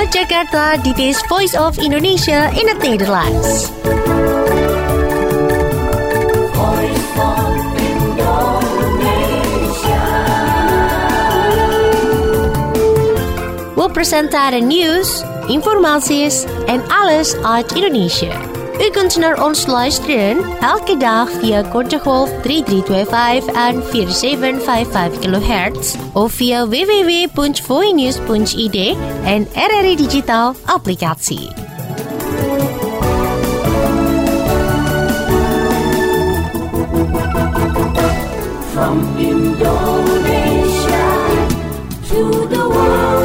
Vanuit Jakarta, dit is Voice of Indonesia in het Nederlands. Voice of Indonesia. We presenteren nieuws, informaties en alles uit Indonesia. U kunt naar ons luisteren elke dag via korte golf 3325 en 4755 kHz of via www.voinews.id en RRI Digital applicatie. From Indonesia to the world.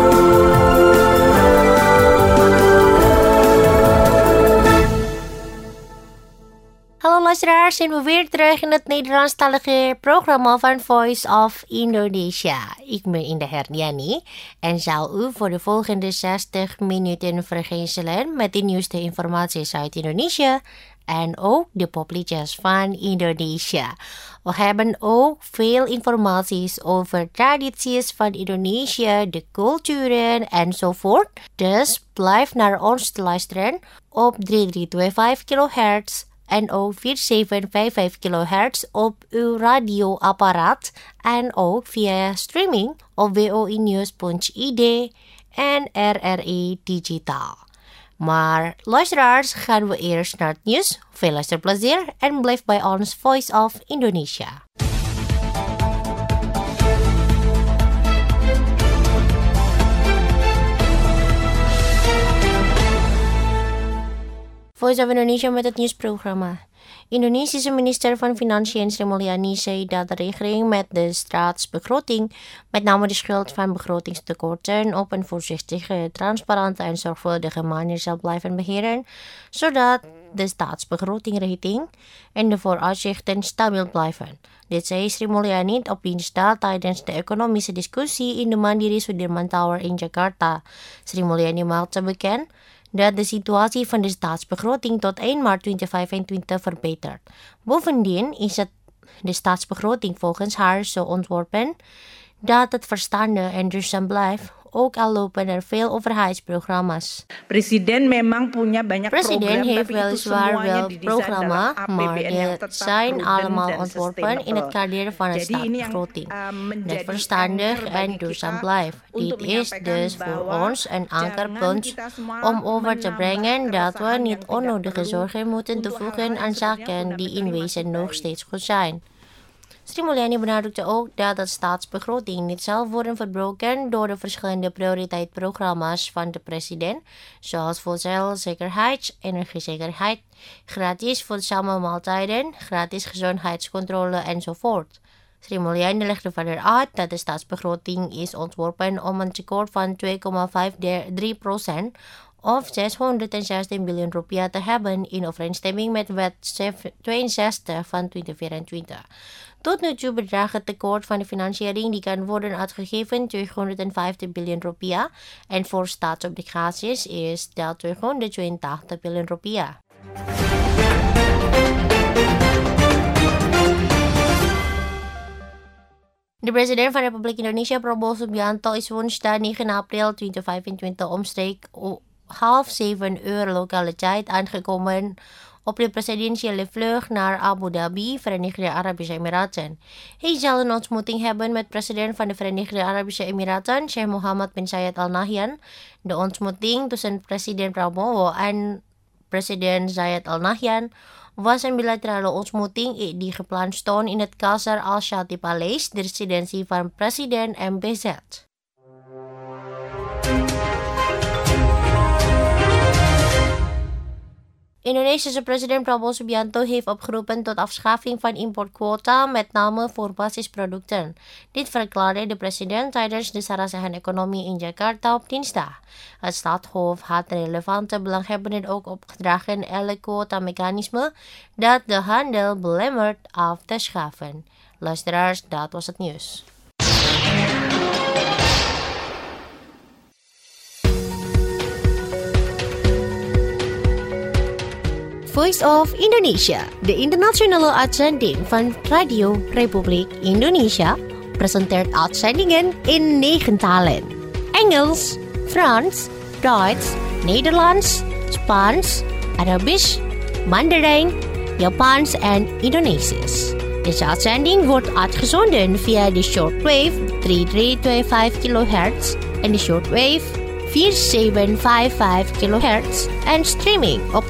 Hallo luisteraars, zijn we weer terug in het Nederlandstalige programma van Voice of Indonesia. Ik ben Indah Herdiani en zal u voor de volgende 60 minuten vergezellen met de nieuwste informaties uit Indonesië en ook de popliedjes van Indonesia. We hebben ook veel informaties over tradities van Indonesië, de culturen enzovoort. Dus blijf naar ons te luisteren op 3325 kHz. En ook 4755 kHz op uw radioapparaat en ook via streaming op voinews.id en RRI Digital. Maar luisteraars, gaan we eerst naar het nieuws. Veel luisterplezier en blijf bij ons Voice of Indonesia. Voice of Indonesia met het nieuwsprogramma. Indonesische minister van Financiën Sri Mulyani zei dat de regering met de staatsbegroting met name de schuld van begrotingstekorten op een voorzichtige, transparante en zorgvuldige manier zal blijven beheren, zodat de staatsbegrotingrating en de vooruitzichten stabiel blijven. Dit zei Sri Mulyani op dinsdag tijdens de economische discussie in de Mandiri Sudirman Tower in Jakarta. Sri Mulyani maakte bekend dat de situatie van de staatsbegroting tot 1 maart 2025 verbetert. Bovendien is de staatsbegroting volgens haar zo ontworpen dat het verstandig en duurzaam blijft, ook al lopen er veel overheidsprogramma's. Presiden heeft weliswaar wel programma, maar die zijn allemaal ontworpen in het kader van de staatsbegroting, dat verstandig en duurzaam blijft. Dit is dus voor ons een ankerpunt om over te brengen dat we niet onnodige zorgen moeten toevoegen aan zaken die in wezen nog steeds goed zijn. Sri Mulyani benadrukte ook dat de staatsbegroting niet zal worden verbroken door de verschillende prioriteitsprogramma's van de president, zoals voedselzekerheid, energiezekerheid, gratis voedzame maaltijden, gratis gezondheidscontrole enzovoort. Sri Mulyani legde verder uit dat de staatsbegroting is ontworpen om een tekort van 2,53% of 616 biljoen rupiah te hebben in overeenstemming met wet 62 van 2024. Tot nu toe bedraagt het tekort van de financiering die kan worden uitgegeven 250 biljoen rupiah en voor staatsobligaties is dat 282 biljoen rupiah. De president van de Republiek Indonesia, Prabowo Subianto, is woensdag 9 april 2025 omstreeks 6:30 lokale tijd aangekomen op de presidentiële vlucht naar Abu Dhabi, Verenigde Arabische Emiraten. Hij zal een ontmoeting hebben met president van de Verenigde Arabische Emiraten, Sheikh Mohammed bin Zayed Al Nahyan. De ontmoeting tussen president Prabowo en president Zayed Al Nahyan was een bilaterale ontmoeting die gepland stond in het Qasr Al-Shati Paleis, de residentie van president MBZ. Indonesische president Prabowo Subianto heeft opgeroepen tot afschaffing van importquota, met name voor basisproducten. Dit verklaarde de president tijdens de Sarasehan Economie in Jakarta op dinsdag. Het staatshoofd had relevante belanghebbenden ook opgedragen elk quota-mechanisme dat de handel belemmert af te schaffen. Luisteraars, dat was het nieuws. Voice of Indonesia, de internationale uitzending van Radio Republiek Indonesia, presenteert uitzendingen in 9 talen: Engels, Frans, Duits, Nederlands, Spaans, Arabisch, Mandarin, Japans en Indonesisch. Deze uitzending wordt uitgezonden via de shortwave 3325 kHz en de shortwave 4755 kHz en streaming op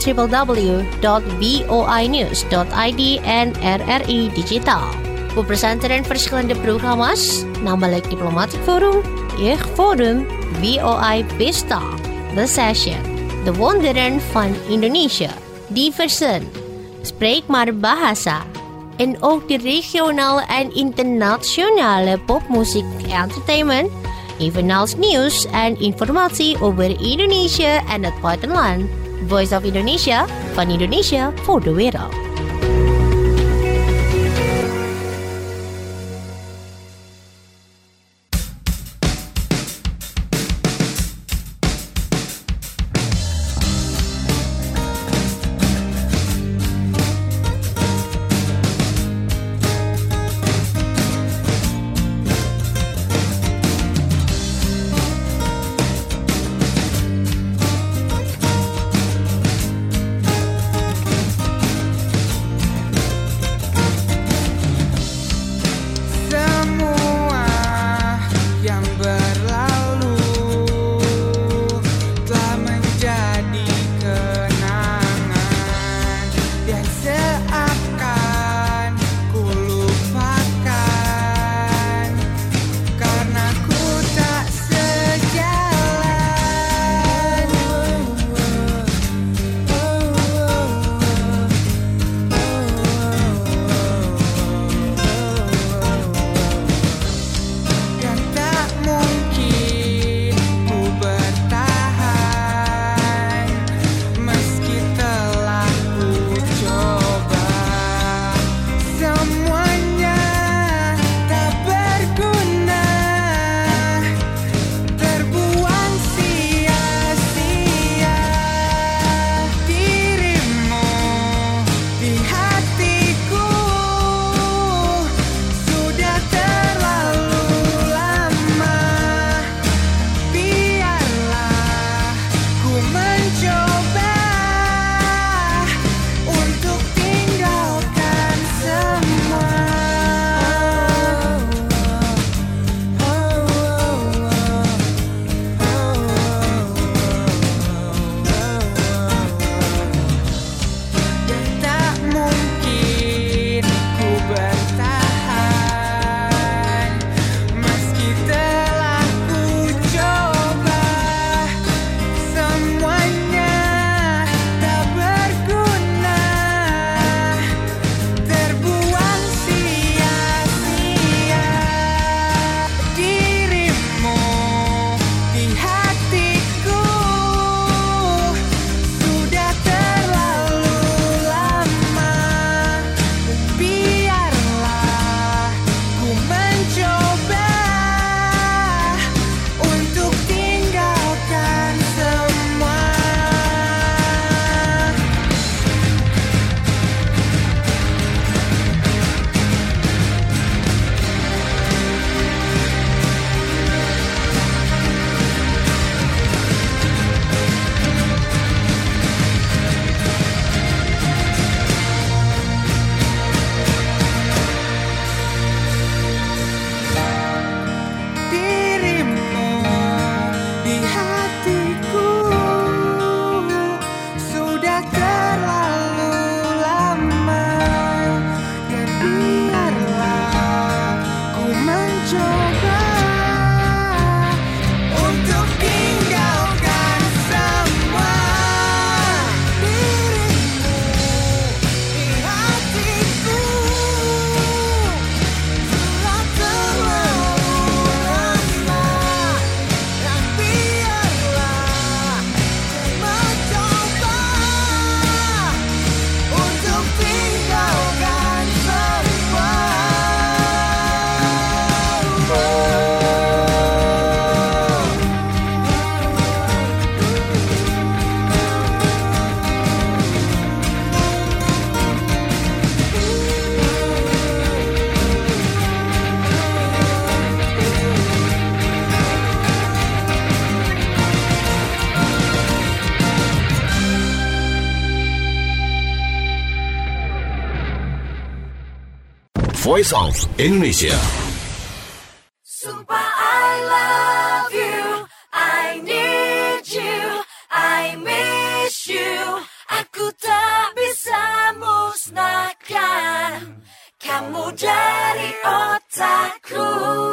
www.voinews.id en RRI Digitaal. We presenteren verschillende programma's, namelijk Diplomatic Forum, Jeugdforum, VOI Pesta, The Session, De Wonderen van Indonesië, Diversen, Spreek maar Bahasa, en ook de regionale en internationale popmuziek entertainment, evenals nieuws en informatie over Indonesië en het buitenland. Voice of Indonesia, van Indonesië voor de wereld. Voice of Indonesia. Sumpah I love you, I need you, I miss you. Aku tak bisa musnahkan kamu dari otakku.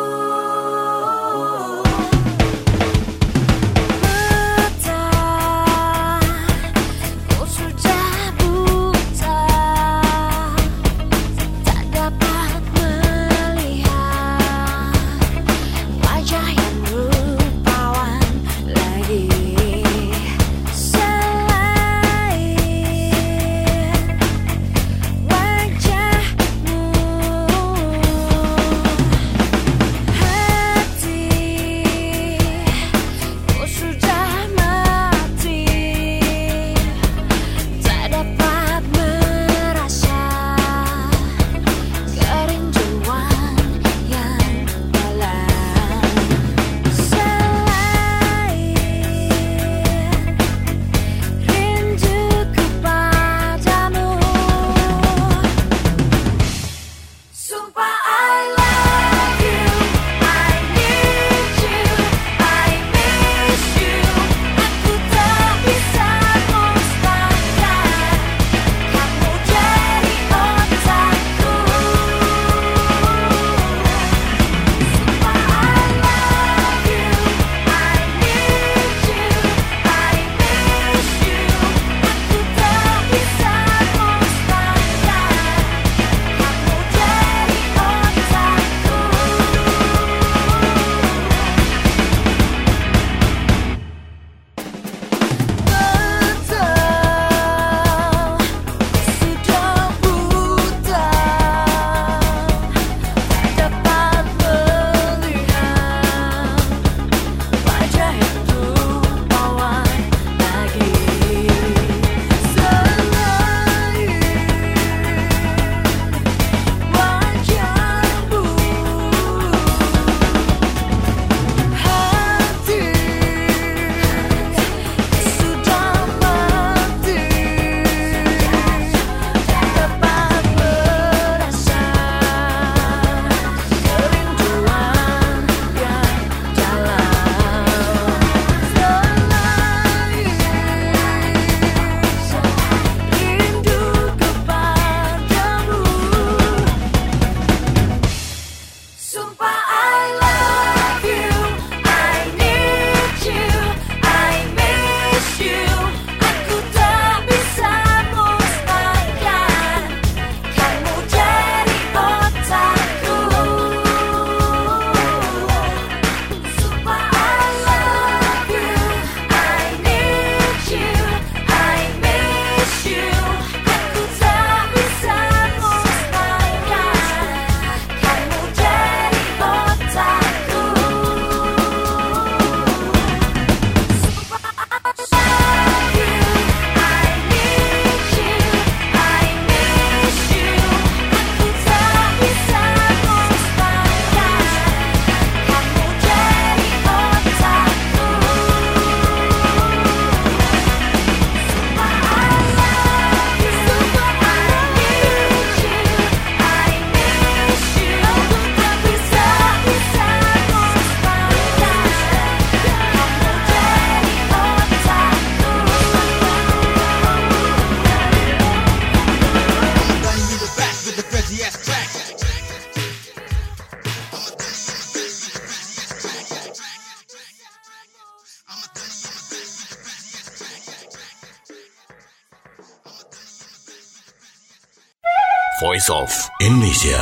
Voice of Indonesia.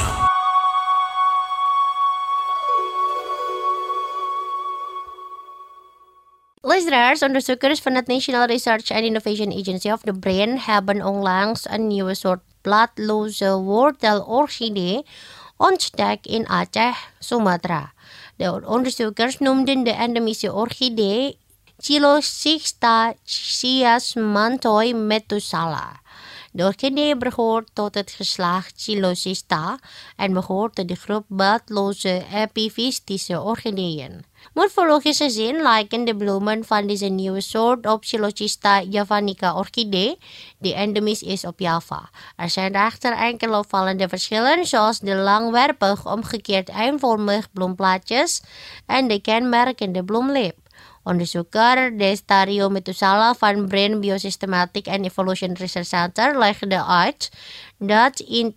Listeners, onderzoekers van het National Research and Innovation Agency of the Brain hebben onlangs een nieuwe soort bladloze wortelorchidee ontdekt in Aceh, Sumatera. De onderzoekers noemden de endemische orchidee Chilocysta chiasmantoi metusala. De orchidee behoort tot het geslacht Chilocista en behoort tot de groep blaadloze epifistische orchideeën. Morfologisch gezien lijken de bloemen van deze nieuwe soort op Chilocista javanica orchidee, die endemisch is op Java. Er zijn echter enkele opvallende verschillen, zoals de langwerpig omgekeerd eindvormig bloemplaatjes en de kenmerkende bloemlip. Onderzoeker Destario Metusala van Brain Biosystematic and Evolution Research Center legde uit dat in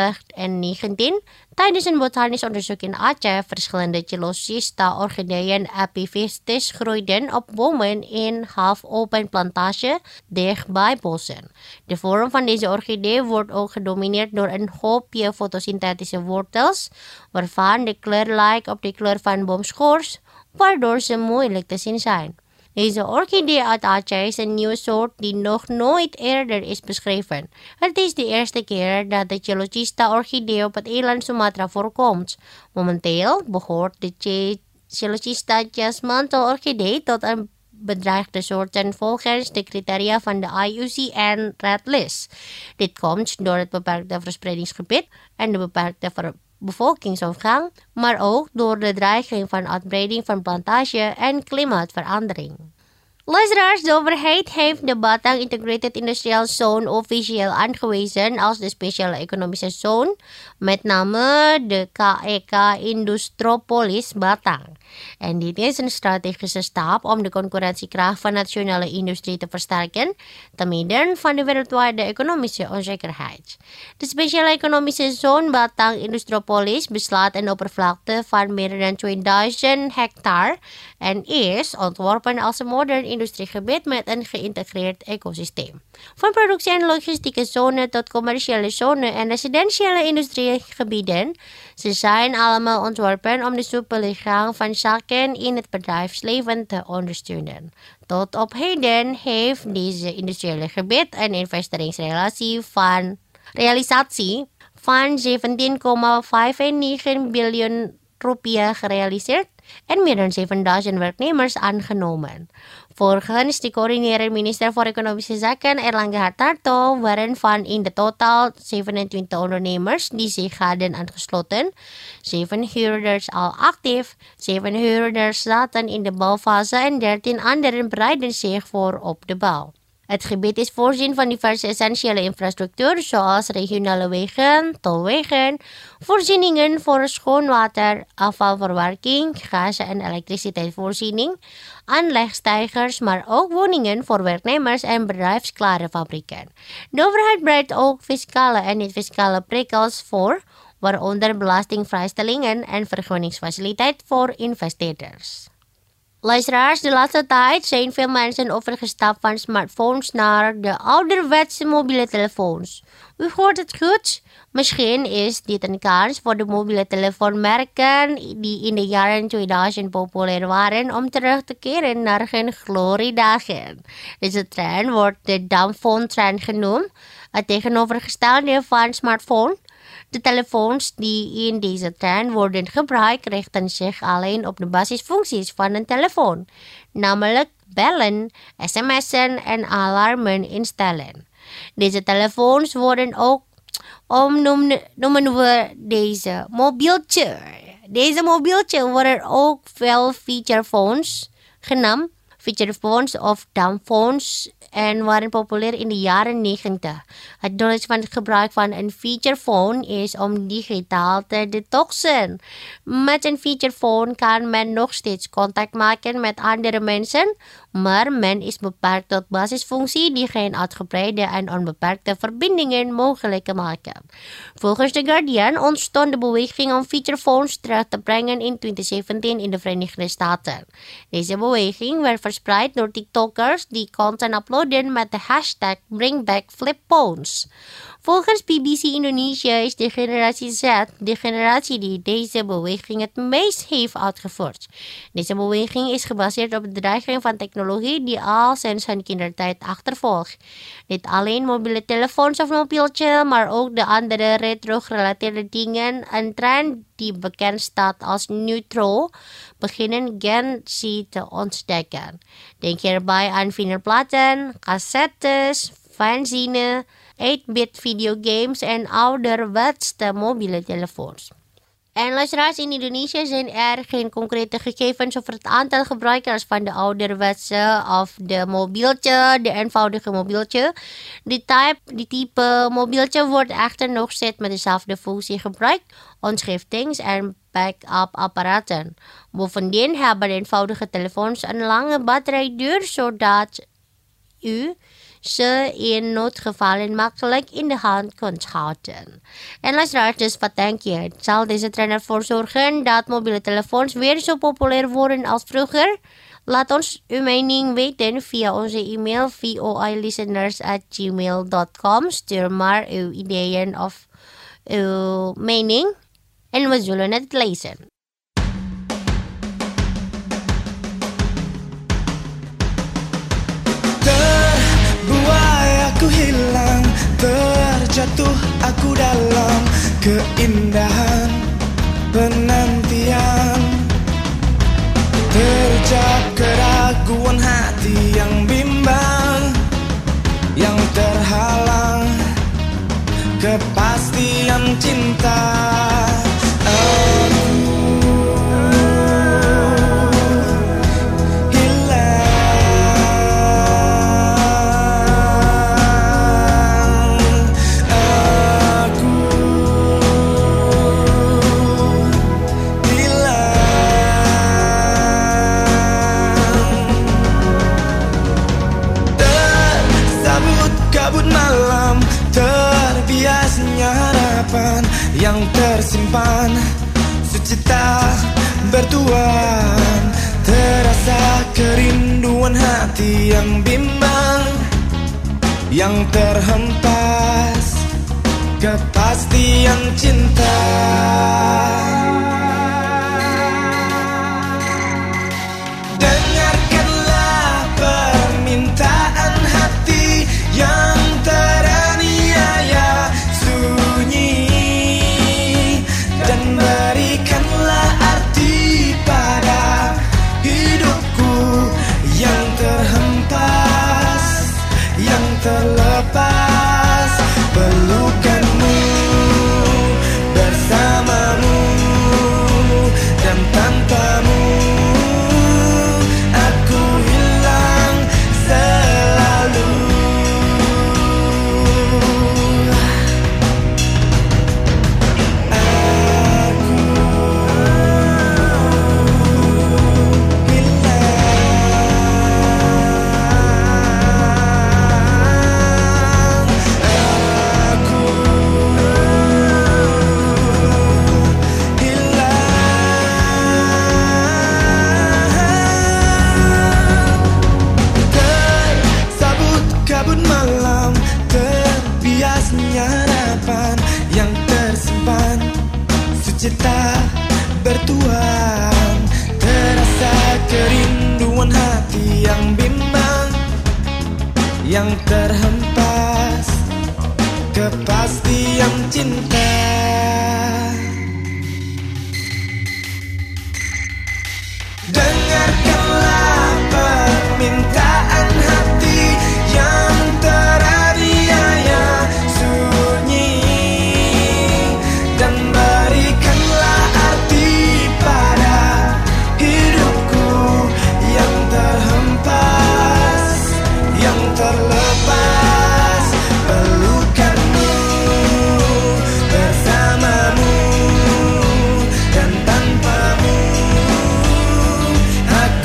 2019 tijdens een botanisch onderzoek in Aceh verschillende Chilocista orchideeën epifistis groeiden op bomen in half-open plantage dichtbij bossen. De vorm van deze orchidee wordt ook gedomineerd door een hoopje fotosynthetische wortels, waarvan de kleur lijkt op de kleur van boomschors, waardoor ze moeilijk te zien zijn. Deze orchidee uit Aceh is een nieuwe soort die nog nooit eerder is beschreven. Het is de eerste keer dat de Chilocista orchidee op het eiland Sumatra voorkomt. Momenteel behoort de Chilocista jasmantel orchidee tot een bedreigde soorten volgens de criteria van de IUCN Red List. Dit komt door het beperkte verspreidingsgebied en de beperkte bevolkingsomvang, maar ook door de dreiging van uitbreiding van plantage en klimaatverandering. Luisteraars, de overheid heeft de Batang Integrated Industrial Zone officieel aangewezen als de speciale economische zone, met name de KEK Industropolis Batang. En dit is een strategische stap om de concurrentiekracht van nationale industrie te versterken, te midden van de wereldwijde economische onzekerheid. De speciale economische zone Batang Industropolis beslaat een oppervlakte van meer dan 2000 hectare en is ontworpen als een modern industriegebied met een geïntegreerd ecosysteem. Van productie- en logistieke zone tot commerciële zone en residentiële industriegebieden. Ze zijn allemaal ontworpen om de soepele gang van zaken in het bedrijfsleven te ondersteunen. Tot op heden heeft deze industriële gebied een investeringsrealisatie van 17,95 biljoen rupiah gerealiseerd en meer dan 7000 werknemers aangenomen. Volgens de coördinerende minister voor Economische Zaken Erlangga Hartarto waren van in de totaal 27 ondernemers die zich hadden aangesloten. 7 huurders al actief, 7 huurders zaten in de bouwfase en 13 anderen bereiden zich voor op de bouw. Het gebied is voorzien van diverse essentiële infrastructuur zoals regionale wegen, tolwegen, voorzieningen voor schoon water, afvalverwerking, gas- en elektriciteitsvoorziening, aanlegsteigers, maar ook woningen voor werknemers en bedrijfsklare fabrieken. De overheid breidt ook fiscale en niet-fiscale prikkels voor, waaronder belastingvrijstellingen en vergunningsfaciliteit voor investeerders. Luisteraars, de laatste tijd zijn veel mensen overgestapt van smartphones naar de ouderwetse mobiele telefoons. U hoort het goed? Misschien is dit een kans voor de mobiele telefoonmerken die in de jaren 2000 populair waren om terug te keren naar hun gloriedagen. Deze trend wordt de dumbphone-trend genoemd, het tegenovergestelde van smartphone. De telefoons die in deze trend worden gebruikt richten zich alleen op de basisfuncties van een telefoon, namelijk bellen, sms'en en alarmen instellen. Deze telefoons worden ook noemen we deze mobieltje. Deze mobieltje worden ook veel feature phones genaamd, feature phones of dumbphones, en waren populair in de jaren 90. Het doel van het gebruik van een feature phone is om digitaal te detoxen. Met een feature phone kan men nog steeds contact maken met andere mensen, maar men is beperkt tot basisfunctie die geen uitgebreide en onbeperkte verbindingen mogelijk maken. Volgens The Guardian ontstond de beweging om feature phones terug te brengen in 2017 in de Verenigde Staten. Deze beweging werd verspreid door TikTokers die content uploaden met de hashtag BringBackFlipPhones. Volgens BBC Indonesia is de generatie Z de generatie die deze beweging het meest heeft uitgevoerd. Deze beweging is gebaseerd op de dreiging van technologie die al sinds hun kindertijd achtervolgt. Niet alleen mobiele telefoons of mobieltje, maar ook de andere retro-gerelateerde dingen. Een trend die bekend staat als neutral, beginnen Gen Z te ontdekken. Denk hierbij aan vinylplaten, cassettes, fanzine, 8-bit video games en ouderwetse mobiele telefoons. En luisteraars, in Indonesië zijn er geen concrete gegevens over het aantal gebruikers van de ouderwetse of de mobieltje, de eenvoudige mobieltje. Die type mobieltje wordt echter nog steeds met dezelfde functie gebruikt, ontschriftings- en backup apparaten. Bovendien hebben eenvoudige telefoons een lange batterijduur, zodat u ze in noodgevallen makkelijk in de hand kunt houden. En luisteraars, dus wat denk je? Zal deze trend ervoor zorgen dat mobiele telefoons weer zo populair worden als vroeger? Laat ons uw mening weten via onze e-mail voilisteners@gmail.com. Stuur maar uw ideeën of uw mening en we zullen het lezen. Aku hilang, terjatuh aku dalam keindahan penantian. Terjak keraguan hati yang bimbang, yang terhalang kepastian cinta. Yang tersimpan sucita bertuan, terasa kerinduan hati yang bimbang, yang terhempas kepastian cinta. Dengarkanlah permintaan hati yang teraniaya sunyi, dan berikanlah arti pada hidupku yang terhempas, yang terlepas. Pelukanmu bersamamu, dan tanpamu aku hilang selalu. Kabut malam, terbiasnya harapan yang tersimpan, sucita bertuan, terasa kerinduan hati yang bimbang, yang terhempas kepastian cinta. Dengarkanlah permintaan hati yang teraniaya sunyi, dan berikanlah arti pada hidupku yang terhempas, yang terlepas. Pelukanmu bersamamu, dan tanpamu aku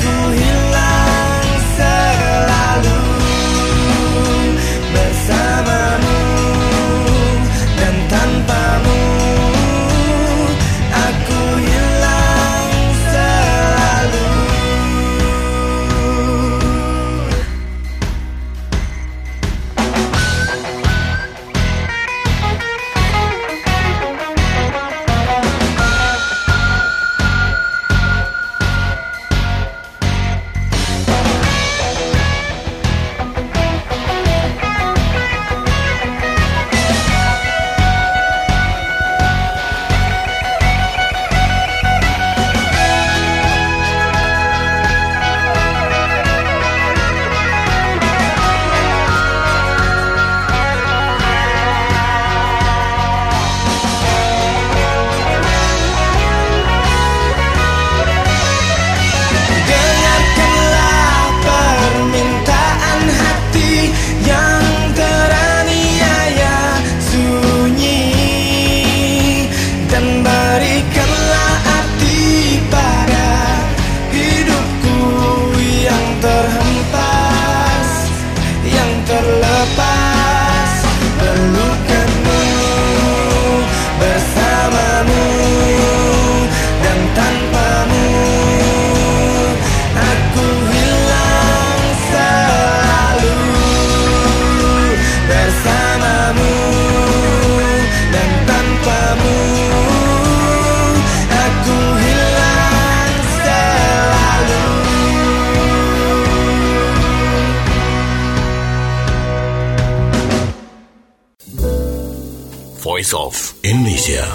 Indonesia.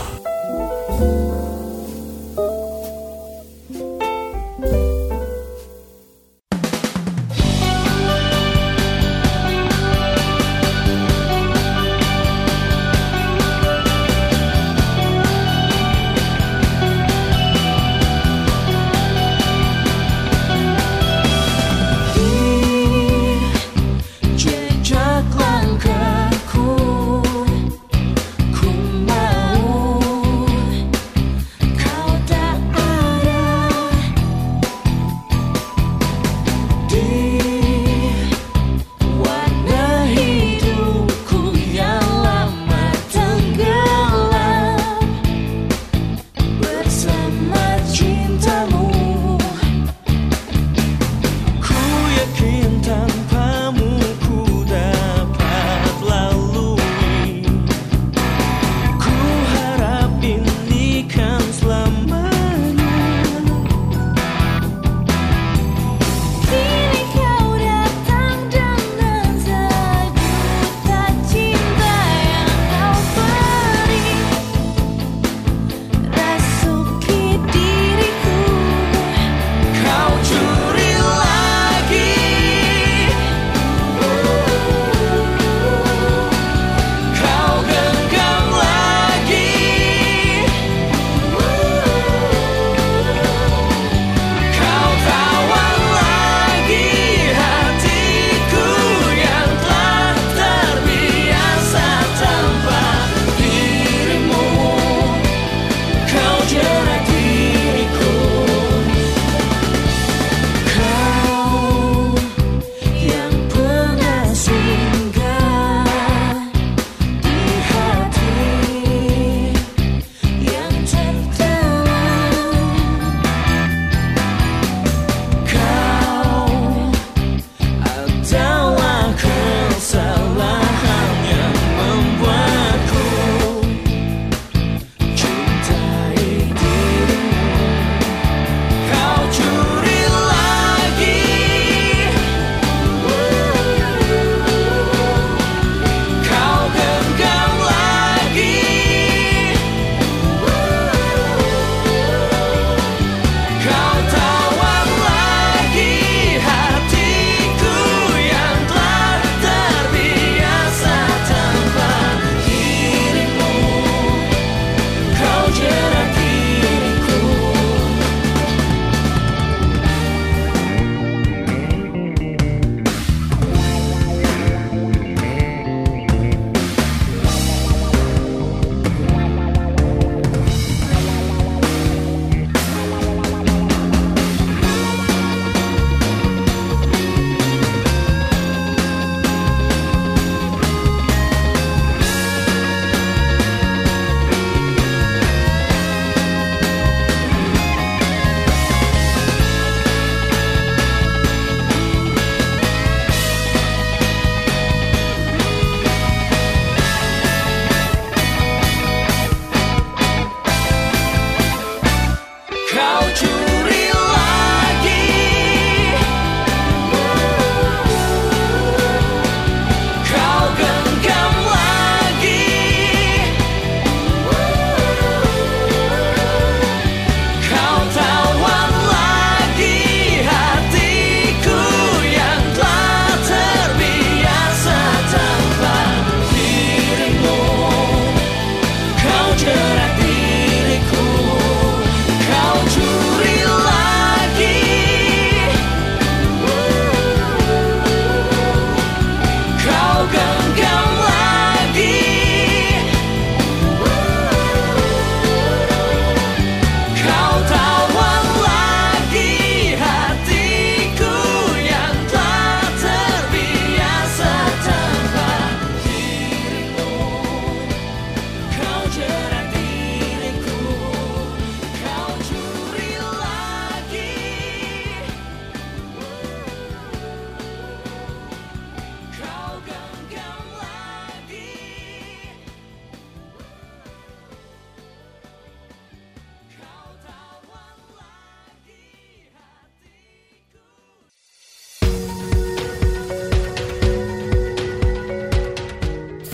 Jejak langkahku, ku mau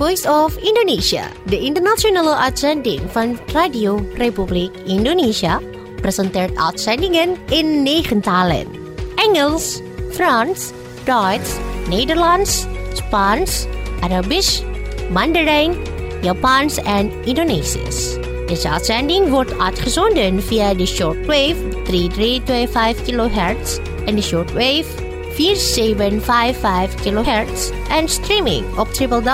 Voice of Indonesia, de internationale uitzending van Radio Republiek Indonesia, presenteert uitzendingen in 9 talen. Engels, Frans, Duits, Nederlands, Spaans, Arabisch, Mandarijn, Japans en Indonesisch. Deze uitzending wordt uitgezonden via de shortwave 3325 kHz en de shortwave 4755 kHz en streaming op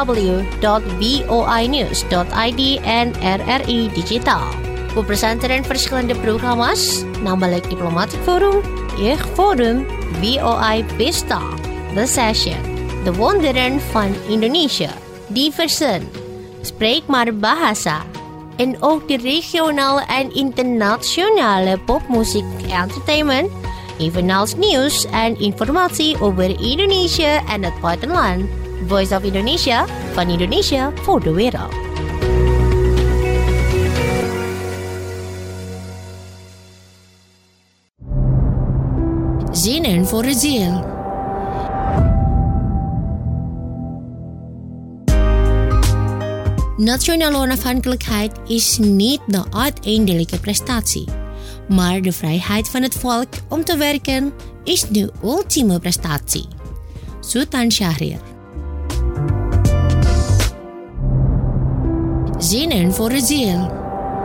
www.voinews.id en RRI Digitaal. We presenteren verschillende programma's, namelijk Diplomatic Forum, Jeugdforum, VOI Pesta, The Session, De Wonderen van Indonesië, Diversen, Spreek maar Bahasa, en ook de regionale en internationale popmuziek entertainment, evenals nieuws en informatie over Indonesië en het buitenland. Voice of Indonesia, van Indonesië voor de wereld. Zinnen voor de ziel. Nationale onafhankelijkheid is niet de uiteindelijke prestatie, maar de vrijheid van het volk om te werken is de ultieme prestatie. Sultan Syahrir. Zinnen voor de ziel.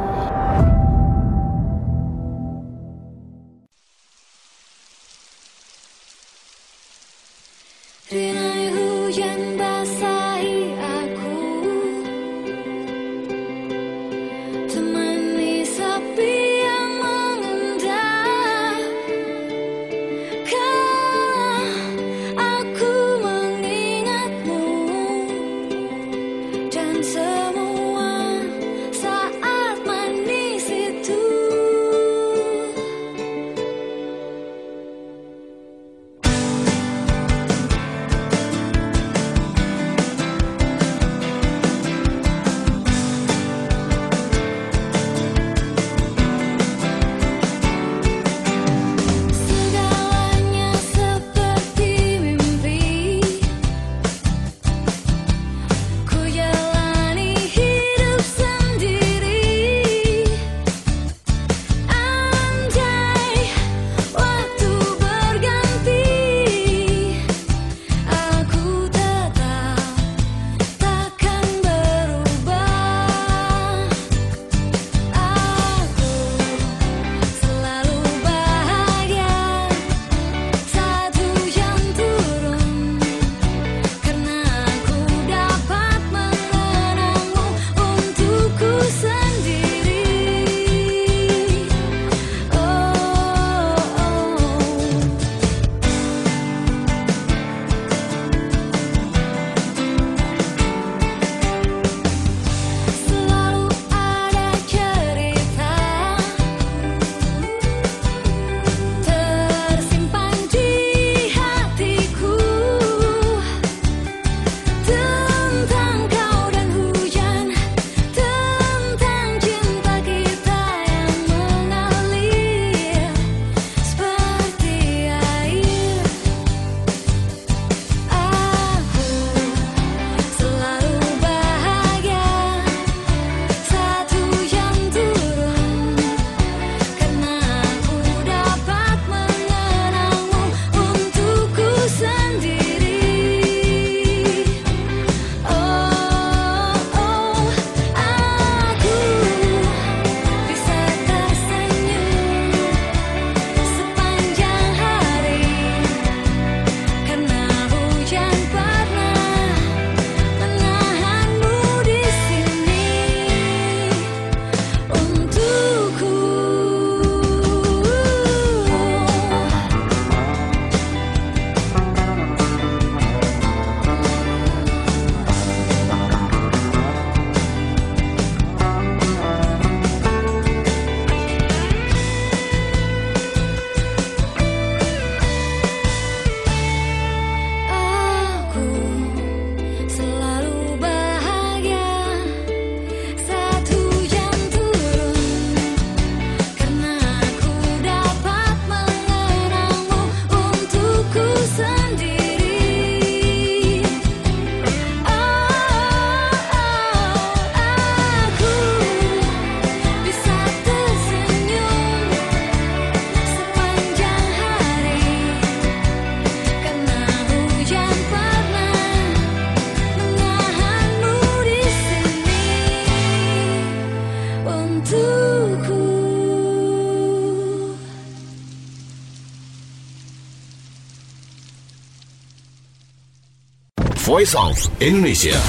Rinai hujan basahi aku, temani sepi yang mengendap. Kala aku mengingatmu dan semua saat Voice of Indonesia.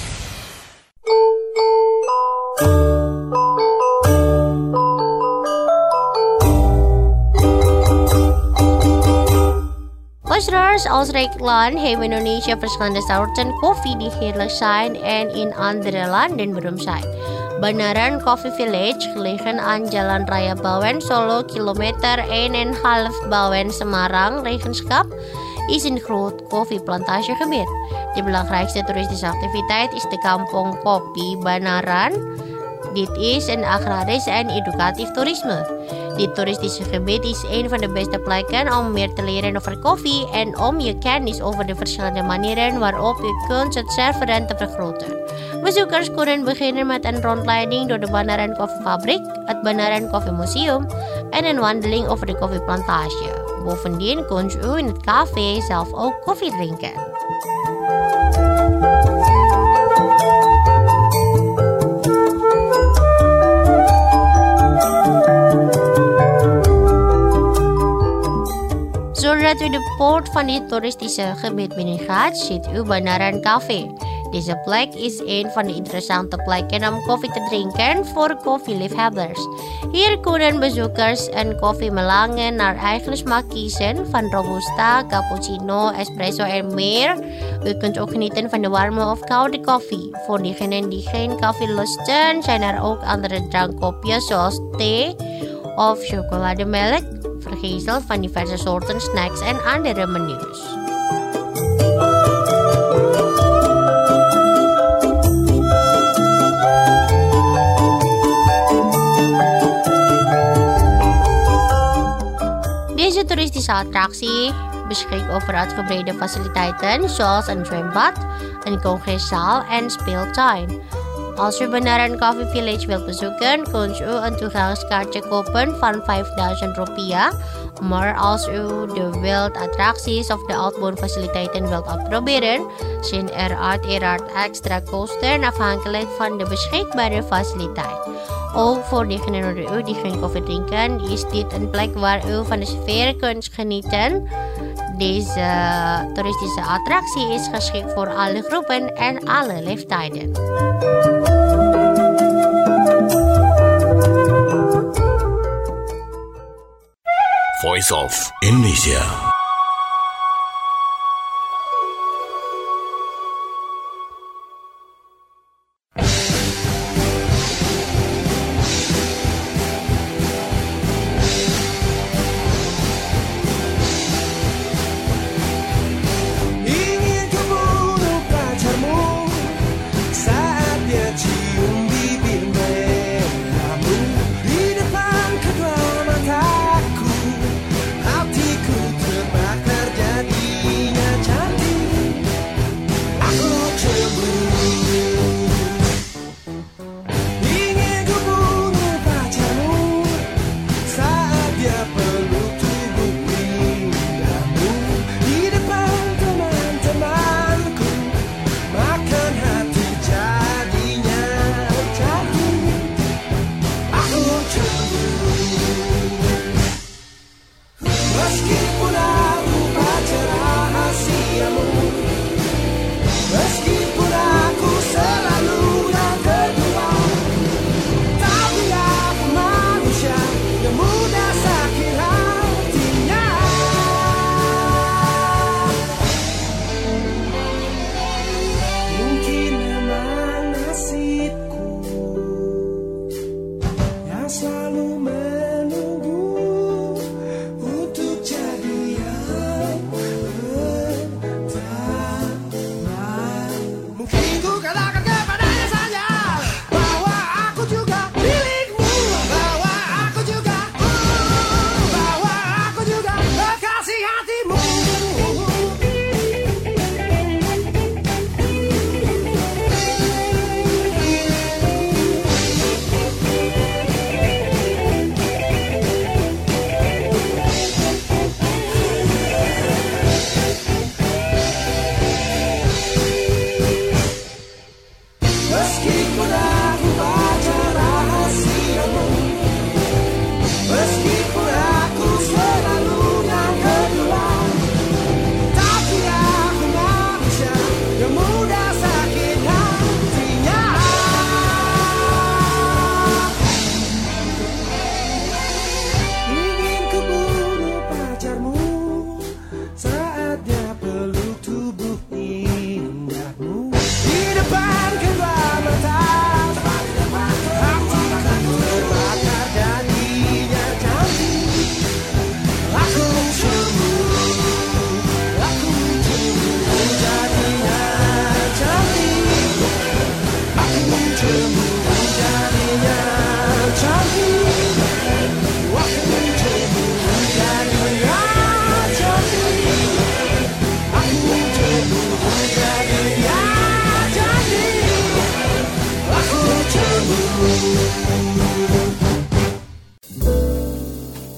Luisteraars, als Rijkland heeft Indonesia verschillende soorten koffie die heerlijk zijn en in andere landen beroemd zijn. Banaran Coffee Village, gelegen aan Jalan Raya Bawen, Solo, kilometer 1,5 Bawen, Semarang, Regenschap, is een groot koffieplantagegebied. De belangrijkste toeristische activiteit is de kampong Kopi Banaran. Dit is een agrarisch en educatief toerisme. Dit toeristische gebied is een van de beste plekken om meer te leren over koffie en om je kennis over de verschillende manieren waarop je kunt het serveren te vergroten. Bezoekers kunnen beginnen met een rondleiding door de Banaran Koffiefabriek, het Banaran Koffiemuseum en een wandeling over de koffieplantage. Bovendien kunt u in het café zelf ook koffie drinken. Zodat u de poort van dit toeristische gebied binnengaat, ziet u Banaran Café. Deze plek is een van de interessante plekken om koffie te drinken voor koffieliefhebbers. Hier kunnen bezoekers een koffie melangen naar eigen smaak kiezen, van robusta, cappuccino, espresso en meer. U kunt ook genieten van de warme of koude koffie. Voor diegenen die geen koffie lusten, zijn er ook andere drankkopjes zoals thee of chocolademelk, vergezeld van diverse soorten snacks en andere menus. Deze toeristische attractie beschikt over uitgebreide faciliteiten zoals een zwembad, een congreszaal en speeltuin. Als u Banaran Coffee Village wilt bezoeken, kunt u een toegangskaartje kopen van Rp5.000. Maar als u de wildattracties of de outbound-faciliteiten wilt uitproberen, zijn er uiteraard extra kosten afhankelijk van de beschikbare faciliteit. Ook voor diegenen onder u die geen koffie drinken, is dit een plek waar u van de sfeer kunt genieten. Deze toeristische attractie is geschikt voor alle groepen en alle leeftijden. Voice of Indonesia. Ingin kubunuh pacarmu saat dia cium bibir merahmu di depan kedua mataku. Hatiku terbang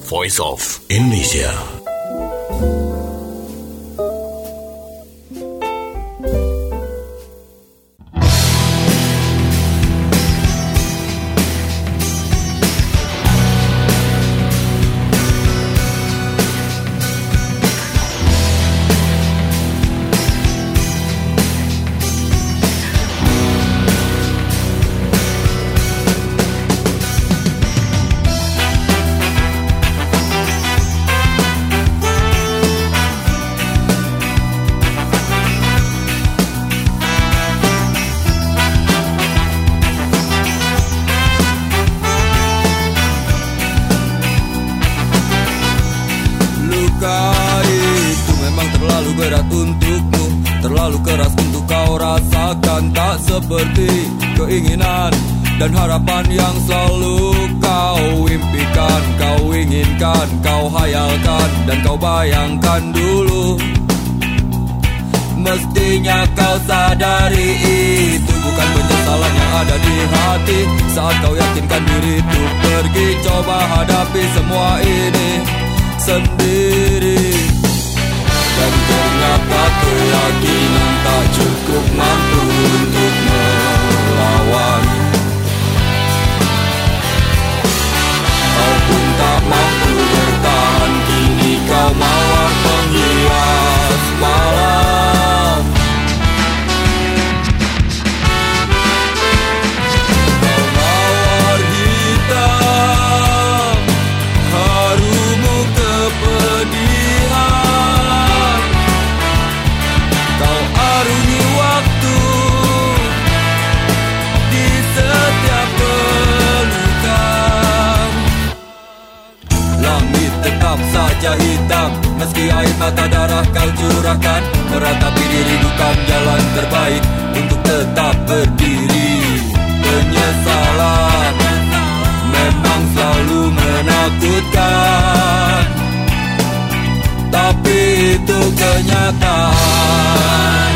Voice of Indonesia. Berat untukmu, terlalu keras untuk kau rasakan. Tak seperti keinginan dan harapan yang selalu kau impikan, kau inginkan, kau hayalkan, dan kau bayangkan dulu. Mestinya kau sadari itu bukan penyesalan yang ada di hati. Saat kau yakinkan diri untuk pergi, coba hadapi semua ini sendiri. Dan ternyata keyakinan tak cukup mampu untuk melawan. Kau pun tak mampu bertahan, kini kau mawar penghias malam. Kau mawar hitam, harumu kepedihan. Kau arungi waktu di setiap pelukan. Langit tetap saja hitam, meski air mata darah kau curahkan. Meratapi diri bukan jalan terbaik untuk tetap berdiri. Penyesalan memang selalu menakutkan, tapi itu kenyataan.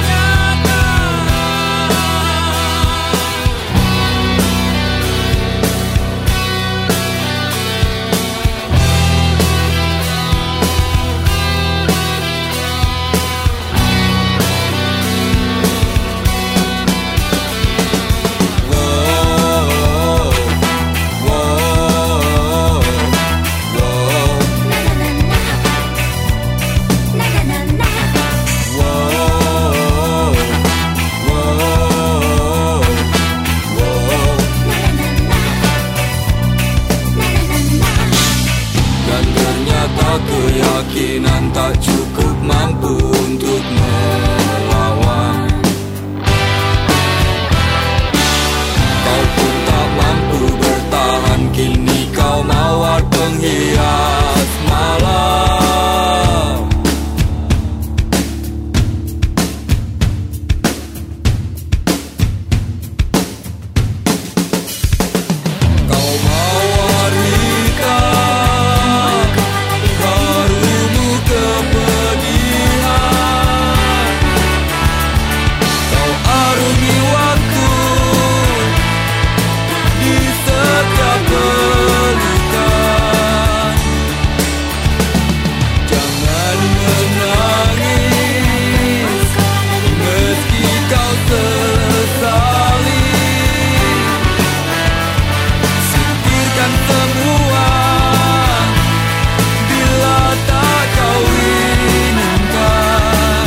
Keyakinan tak cukup mampu untuk melawan. Kau pun tak mampu bertahan, kini kau mawar penghias malam. Kau mawar hitam, harumu kepedihan. Kau arungi waktu di setiap pelukan. Jangan menangis meski kau sesali. Singkirkan semua bila tak kau inginkan.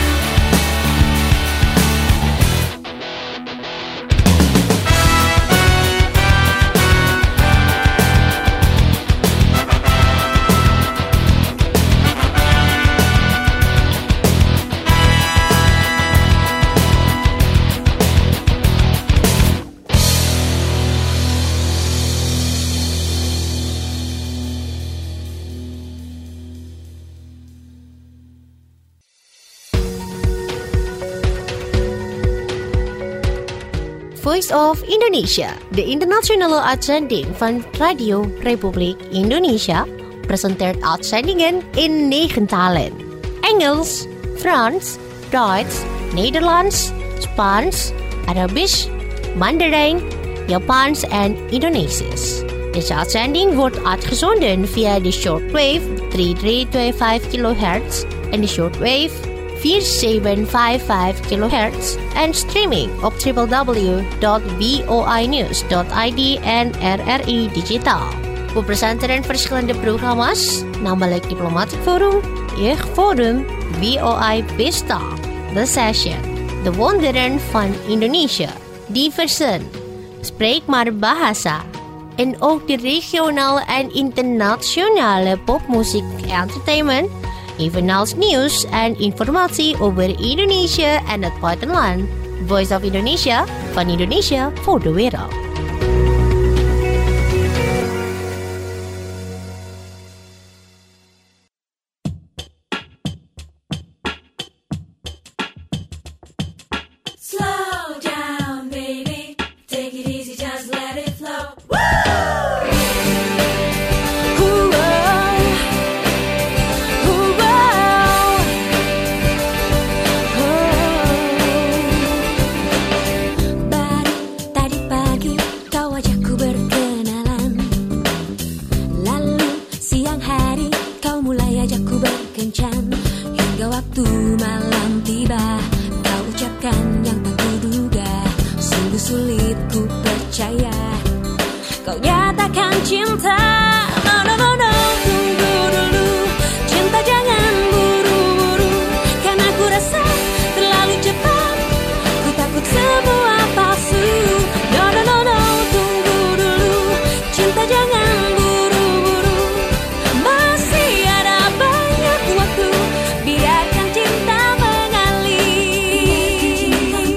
Voice of Indonesia, de internationale uitzending van Radio Republiek Indonesia, presenteert uitzendingen in 9 talen. Engels, Frans, Duits, Nederlands, Spaans, Arabisch, Mandarin, Japans, en Indonesisch. Deze uitzending wordt uitgezonden via de shortwave 3325 kHz en de shortwave 4755 kHz en streaming op www.voinews.id en RRI Digitaal. We presenteren verschillende programma's, namelijk Diplomatic Forum, Jeugdforum, VOI Pesta, The Session, De Wonderen van Indonesia, Diversen, Spreek maar Bahasa, en ook de regionale en internationale popmuziek entertainment, evenals nieuws en informatie over Indonesië en het buitenland. Voice of Indonesia, van Indonesia voor de wereld. Slow down, baby. Take it easy, just let it flow. Baru tadi pagi kau ajakku berkenalan. Lalu siang hari kau mulai ajakku berkencan. Hingga waktu malam tiba kau ucapkan yang tak kuduga. Sungguh sulit ku percaya kau nyatakan cinta. No, no, no, no, tunggu dulu. Cinta jangan buru-buru, karena ku rasa terlalu cepat. Ku takut semua palsu. No, no, no, no, tunggu dulu. Cinta jangan buru-buru, masih ada banyak waktu. Biarkan cinta mengalir.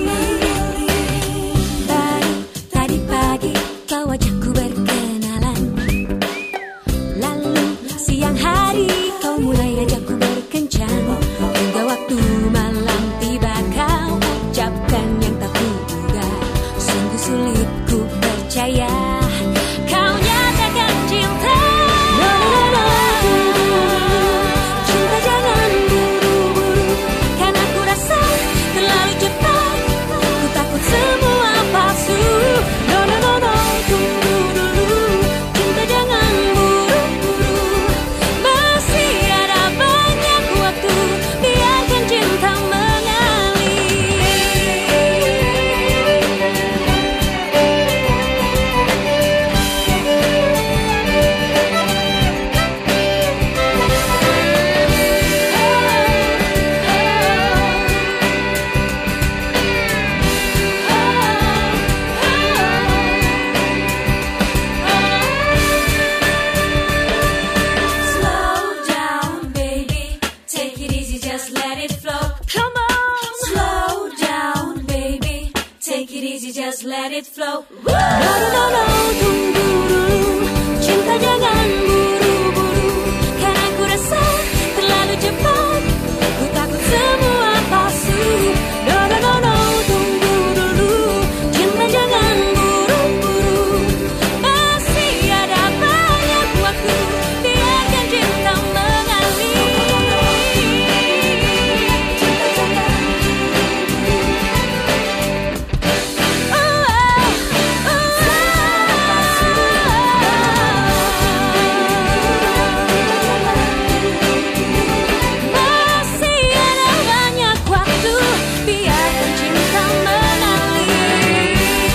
Baru tadi pagi kau ajakku berkenalan. Lalu siang hari kau mulai ajakku berkencan. Hingga waktu malam tiba kau ucapkan yang tak kuduga. Sungguh sulit ku percaya kau nyatakan cinta. No, no, no, no. Cinta jangan buru-buru, karena ku rasa terlalu cepat. Ku takut semua palsu. No, no, no, no, tunggu dulu. Cinta jangan buru-buru, masih ada banyak waktu. Biarkan cinta mengalir. Slow down, baby. Take it easy, just let it flow. Come on. Slow down, baby. Take it easy, just let it flow. No, no, no, no, tunggu dulu. Cinta jangan buru-buru, karena ku rasa terlalu cepat. Ku takut semua palsu. No, no, no, no, tunggu dulu. Cinta jangan buru-buru, masih ada banyak waktu. Biarkan cinta mengalir. Cinta jangan masih ada banyak waktu. Biarkan cinta mengalir.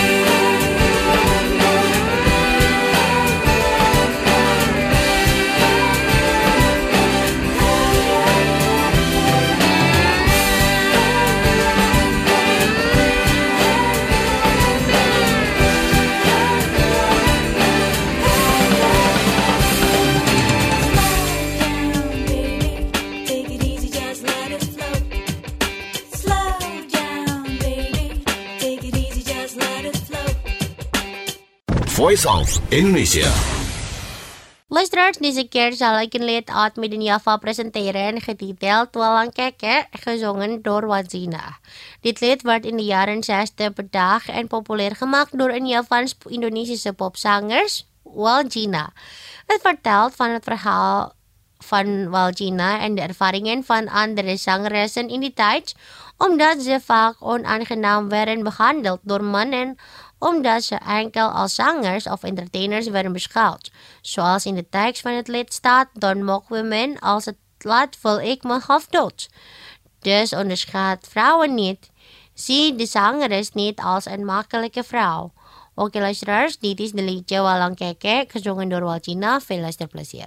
Take it easy, just let it flow. Slow down, baby. Take it easy, just let it flow. Voice of Indonesia. Luisteraars, deze keer zal ik een lied uit Midden-Java presenteren, getiteld Walang Keke, gezongen door Wazina. Dit lied werd in de jaren 60 bedacht en populair gemaakt door een Javaans-Indonesische popzangers, Waljina. Het vertelt van het verhaal van Waljina en de ervaringen van andere zangeressen in die tijd, omdat ze vaak onaangenaam werden behandeld door mannen omdat ze enkel als zangers of entertainers werden beschouwd. Zoals in de tekst van het lied staat, dan mogen we men als het laat voel ik me half dood. Dus onderschat vrouwen niet. Zie de zangeres niet als een makkelijke vrouw. Oké luisteraars, dit is de liedje Walang Keke, gezongen door Waljina. Veel luisterplezier.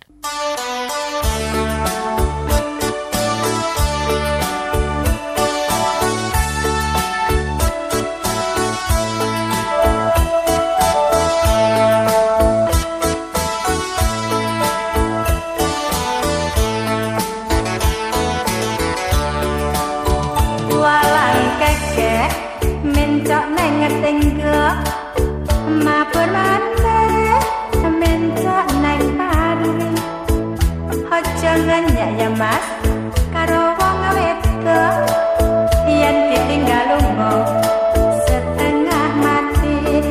Ya mas, karo wong wedok yen ditinggal lunga setengah mati.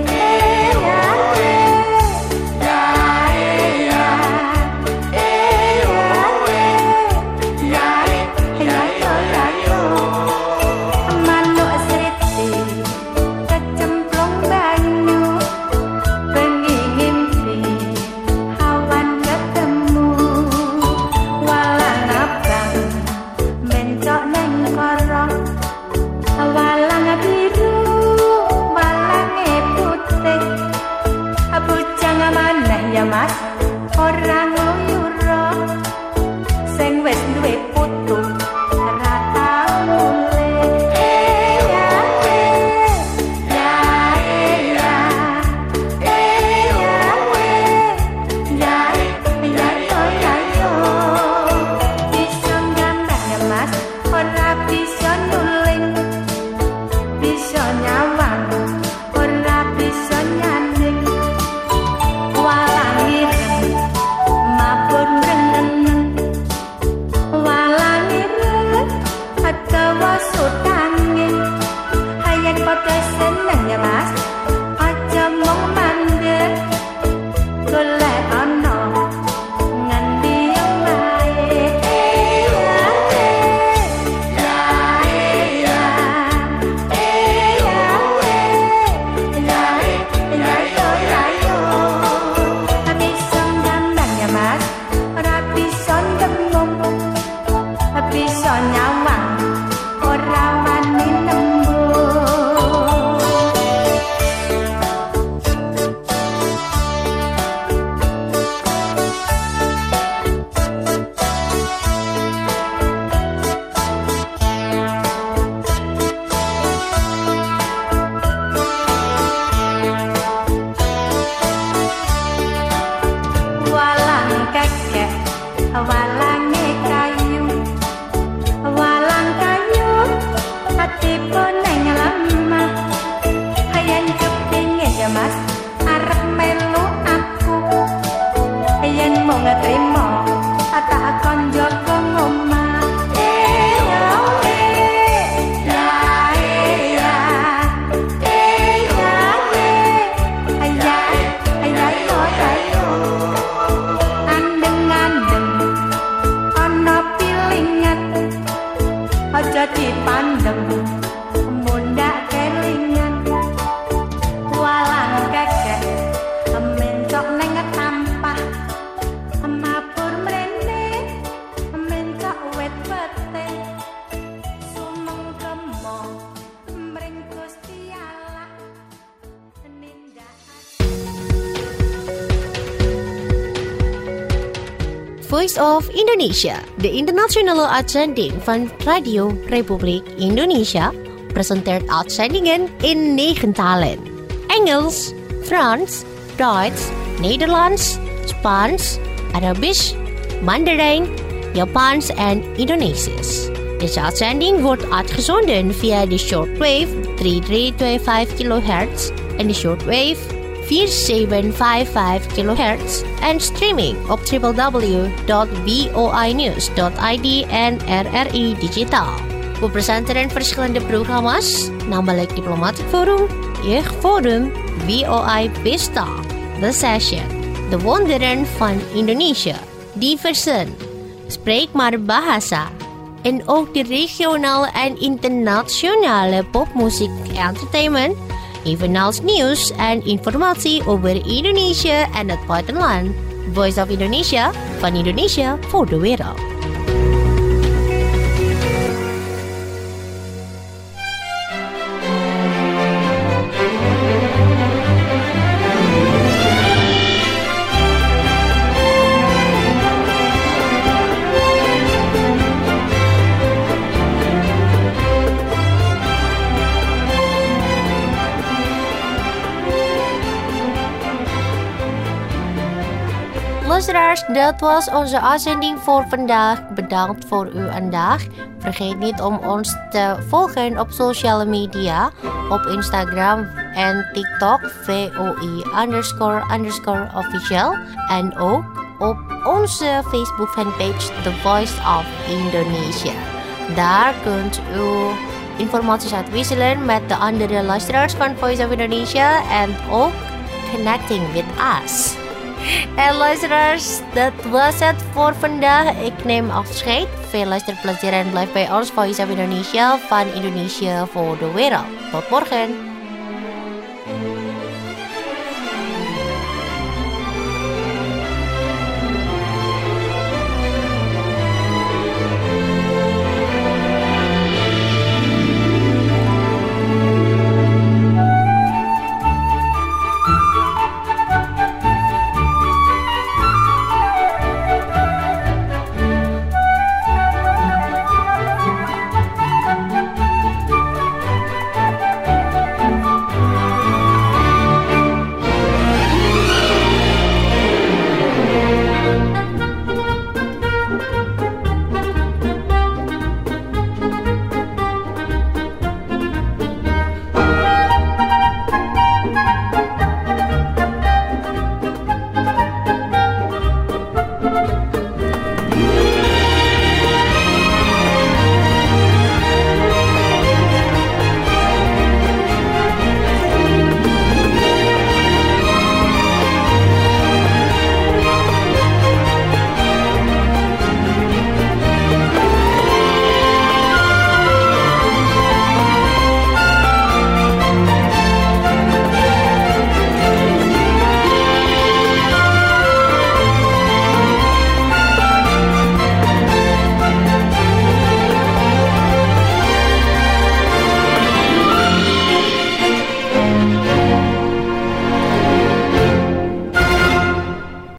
Manuk sriti kecemplung banyu bengi ngimpi awan ketemu. Walang biru, walang putih, bujang maneh ya mas, orang nguyuro, sing wis duwe putu, ora tau mulih. Bisa ngambah ya mas, ora bisa nuling. Bisa nyawang, ora bisa nyanding. Walang ireng, mabur reneng. Walang ireng, adawa sutangin. Hayan padha seneng ya mas, aja mung mandek. Golek ana ngendi wae. Bisa nyawang, ora wani nembung. Walang kekek, walange kayu. Walang kayu, hati pun neng lemah. Hayan kepingin ya mas, arep melu aku. Hayan mau ngeterima, tak akan jaga ngomah. Aja dipandeng mundak kelingan. Walang kekek mencok neng tampah, mabur mrene mencok wet pete. Sumeng kemo mring Gusti Allah nindakan. Voice of Indonesia, de internationale uitzending van Radio Republiek Indonesia, presenteert uitzendingen in 9 talen. Engels, Frans, Duits, Nederlands, Spaans, Arabisch, Mandarijn, Japans en Indonesisch. Deze uitzending wordt uitgezonden via de shortwave 3325 kHz en de shortwave 4755 kHz en streaming op www.voinews.id en RRI Digitaal. We presenteren verschillende programma's, namelijk Diplomatic Forum, Jeugdforum, VOI Pesta, The Session, De Wonderen van Indonesië, Diversen, Spreek maar Bahasa, en ook de regionale en internationale popmuziek entertainment, evenals nieuws en informatie over Indonesia en het buitenland. Voice of Indonesia, van Indonesia voor de wereld. Luisteraars, dat was onze uitzending voor vandaag. Bedankt voor uw aandacht. Vergeet niet om ons te volgen op sociale media, op Instagram en TikTok VOI__official en ook op onze Facebook fanpage The Voice of Indonesia. Daar kunt u informaties uitwisselen met de andere luisteraars van Voice of Indonesia en ook connecting with us. En luisteraars, dat was het voor vandaag. Ik neem afscheid. Veel luisterplezier en blijf bij ons Voice of Indonesia van Indonesia voor de wereld. Tot morgen.